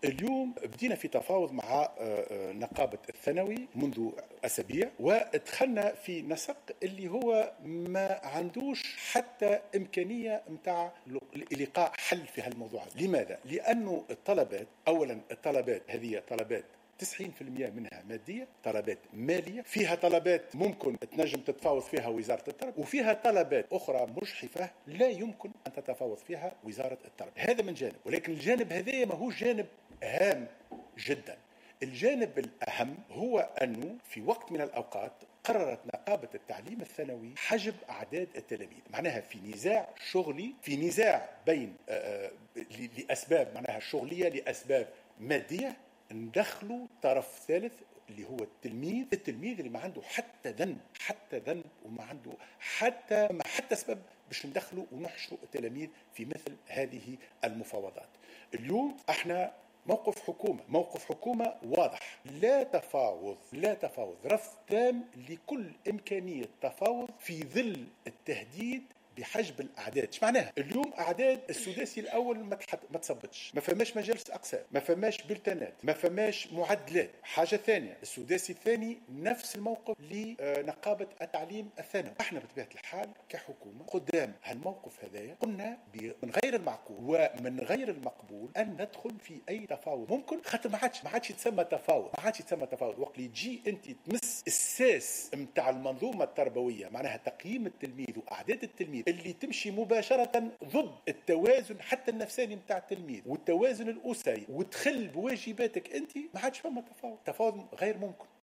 اليوم بدينا في تفاوض مع نقابة الثانوي منذ أسابيع، ودخلنا في نسق اللي هو ما عندوش حتى إمكانية متاع لقاء حل في هالموضوع. لماذا؟ لأنه الطلبات، أولا الطلبات هذه طلبات 90% منها مادية، طلبات مالية، فيها طلبات ممكن تنجم تتفاوض فيها وزارة التربية، وفيها طلبات أخرى مجحفة لا يمكن أن تتفاوض فيها وزارة التربية. هذا من جانب، ولكن الجانب هذا ما هو جانب هام جدا. الجانب الأهم هو أنه في وقت من الأوقات قررت نقابة التعليم الثانوي حجب أعداد التلاميذ، معناها في نزاع شغلي، في نزاع بين لأسباب معناها شغلية، لأسباب مادية، ندخلوا طرف ثالث اللي هو التلميذ اللي ما عنده حتى ذنب وما عنده حتى سبب باش ندخلوا ونحشروا التلاميذ في مثل هذه المفاوضات. اليوم احنا موقف حكومة واضح، لا تفاوض، رفض تام لكل إمكانية تفاوض في ظل التهديد بحجب الأعداد. ايش معناها؟ اليوم أعداد السداسي الأول ما تصبتش، ما فماش مجالس أقسام، ما فماش بلتانات، ما فماش معدلات. حاجة ثانية، السداسي الثاني نفس الموقف لنقابة التعليم الثانوي. احنا بطبيعة الحال كحكومة قدام هالموقف هذايا قلنا من غير المعقول ومن غير المقبول أن ندخل في أي تفاوض ممكن، خاطر ما عادش يتسمى تفاوض. وقت اللي تجي أنت تمس الساس متاع المنظومة التربوية، معناها تقييم التلميذ وأعداد التلميذ اللي تمشي مباشرة ضد التوازن حتى النفساني متاع التلميذ والتوازن الأسري، وتخل بواجباتك أنت، ما عادش فما تفاوض غير ممكن.